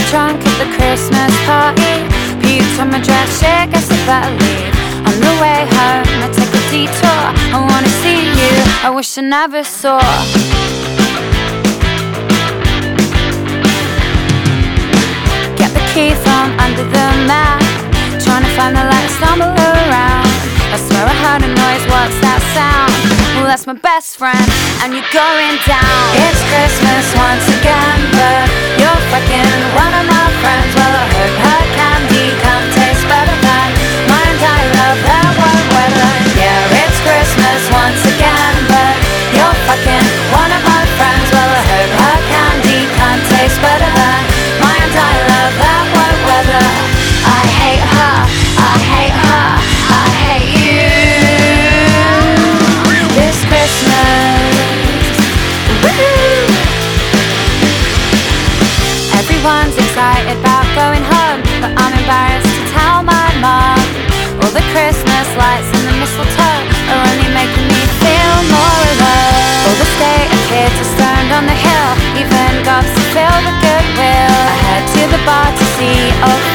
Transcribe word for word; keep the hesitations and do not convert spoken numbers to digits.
drunk at the Christmas party. Puked on my dress, shit, guess I better leave. On the way home, I take a detour. I wanna see you, I wish I never saw. Get the key from under the mat, trying to find the light, stumble around. I swear I heard a noise, what's that sound? Well, that's my best friend, and you're going down. It's Christmas once again, but you're fucking one of my friends. Well, I heard her candy can't taste better than mine. I love that warm weather. Yeah, it's Christmas once again, but you're fucking one of my friends. Well, I heard her candy can't taste better than mine. I love that warm weather. I hate her, I hate her, I hate you. This Christmas, woo-hoo. Everyone's excited about going home, but I'm embarrassed to tell my mom. All the Christmas lights and the mistletoe are only making me feel more alone. All the skater kids are stoned on the hill, even gods to feel the goodwill. I head to the bar to see old